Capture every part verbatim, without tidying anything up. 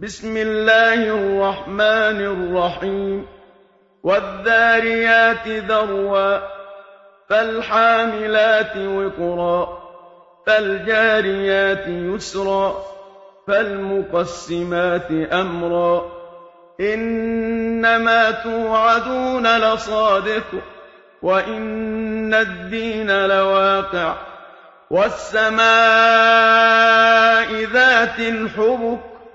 بسم الله الرحمن الرحيم والذاريات ذروا فالحاملات وقرا فالجاريات يسرا فالمقسمات أمرا إنما توعدون لصادق وإن الدين لواقع والسماء ذات الحبك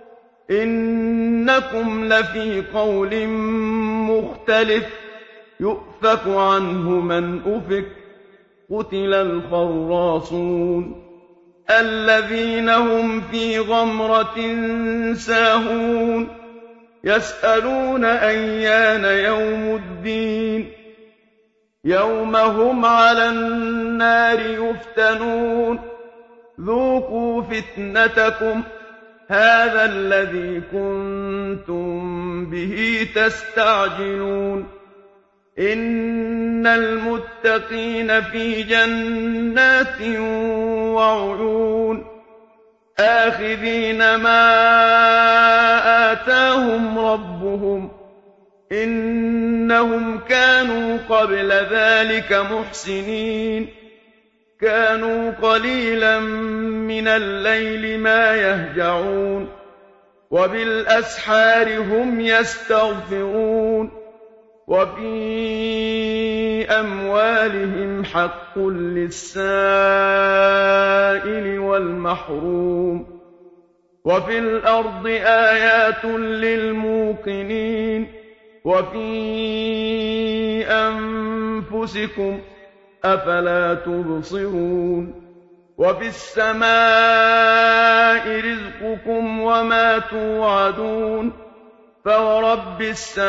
إنكم لفي قول مختلف يؤفك عنه من أفك قتل الخراصون الذين هم في غمرة ساهون يسألون أيان يوم الدين يوم هم على النار يفتنون ذوقوا فتنتكم هذا الذي كنتم به تستعجلون إن المتقين في جنات وعيون آخذين ما آتاهم ربهم إنهم كانوا قبل ذلك محسنين كانوا قليلا من الليل ما يهجعون وبالأسحار هم يستغفرون وفي أموالهم حق للسائل والمحروم وفي الأرض آيات للموقنين وفي أنفسكم أفلا تبصرون وفي السماء رزقكم وما توعدون فورب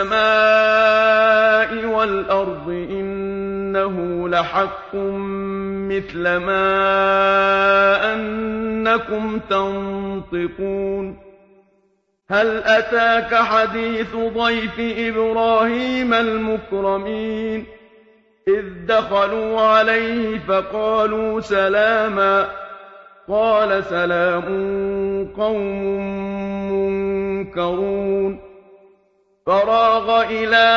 السماء والأرض إنه لحق مثل ما أنكم تنطقون هل أتاك حديث ضيف إبراهيم المكرمين إذ دخلوا عليه فقالوا سلاما قال سلام قوم منكرون فراغ إلى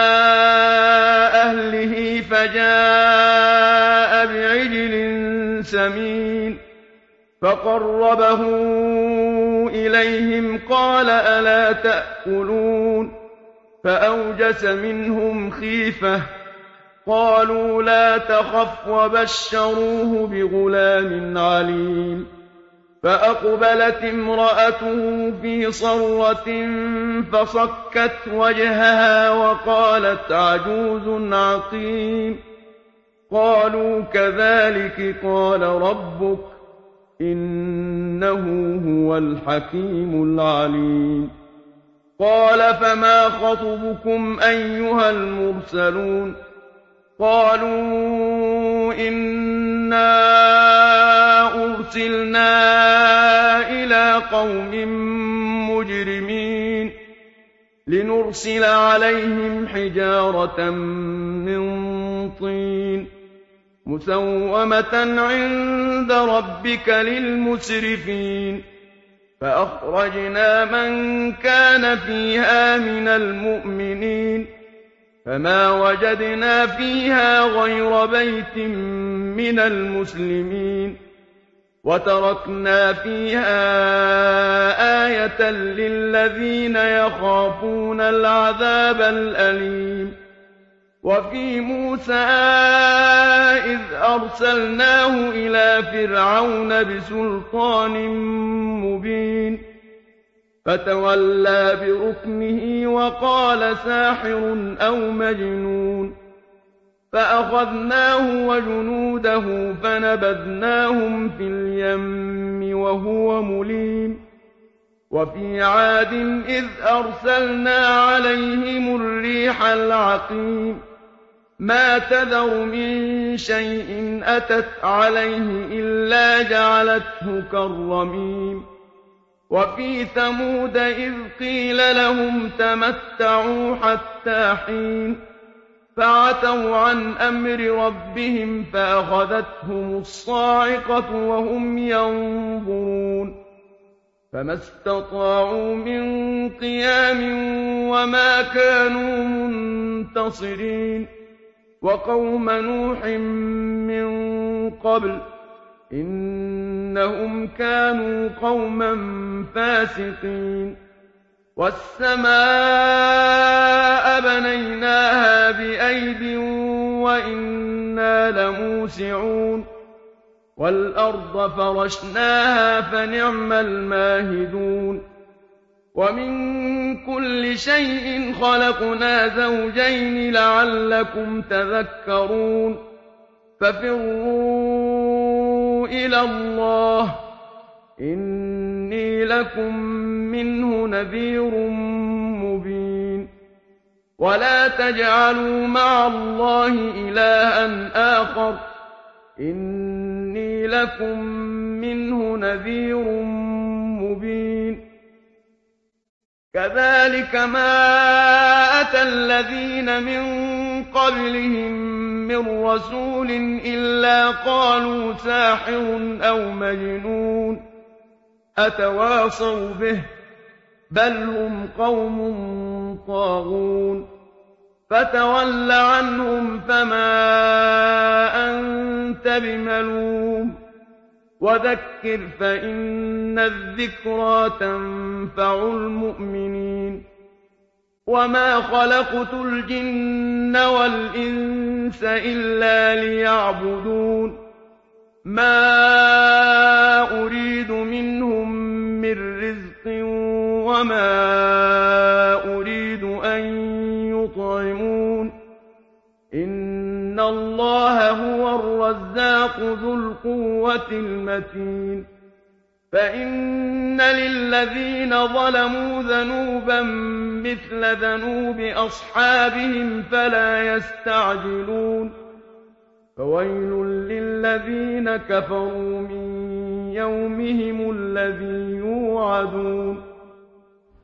أهله فجاء بعجل سمين فقربه إليهم قال ألا تأكلون فأوجس منهم خيفة قالوا لا تخف وبشروه بغلام عليم فأقبلت امرأته في صرة فصكت وجهها وقالت عجوز عقيم قالوا كذلك قال ربك إنه هو الحكيم العليم قال فما خطبكم أيها المرسلون قالوا إنا أرسلنا إلى قوم مجرمين لنرسل عليهم حجارة من طين مسومة عند ربك للمسرفين فأخرجنا من كان فيها من المؤمنين فما وجدنا فيها غير بيت من المسلمين وتركنا فيها آية للذين يخافون العذاب الأليم وفي موسى إذ أرسلناه إلى فرعون بسلطان مبين فتولى بركنه وقال ساحر أو مجنون فأخذناه وجنوده فنبذناهم في اليم وهو مليم وفي عاد إذ أرسلنا عليهم الريح العقيم ما تذر من شيء أتت عليه إلا جعلته كالرميم وفي ثمود إذ قيل لهم تمتعوا حتى حين فعتوا عن أمر ربهم فأخذتهم الصاعقة وهم ينظرون فما استطاعوا من قيام وما كانوا منتصرين وقوم نوح من قبل إنهم كانوا قوما فاسقين والسماء بنيناها بأيد وإنا لموسعون والأرض فرشناها فنعم الماهدون ومن كل شيء خلقنا زوجين لعلكم تذكرون ففروا إلى الله إني لكم منه نذير مبين ولا تجعلوا مع الله إلها آخر إني لكم منه نذير مبين كذلك ما أتى الذين من قبلهم من رسول إلا قالوا ساحر أو مجنون أتواصوا به بل هم قوم طاغون فتول عنهم فما أنت بملوم وذكر فإن الذكرى تنفع المؤمنين وما خلقت الجن والإنس إلا ليعبدون ما أريد منهم من رزق وما أريد أن يطعمون إن الله هو الرزاق ذو القوة المتين فإن للذين ظلموا ذنوبا مثل ذنوب أصحابهم فلا يستعجلون فويل للذين كفروا من يومهم الذي يوعدون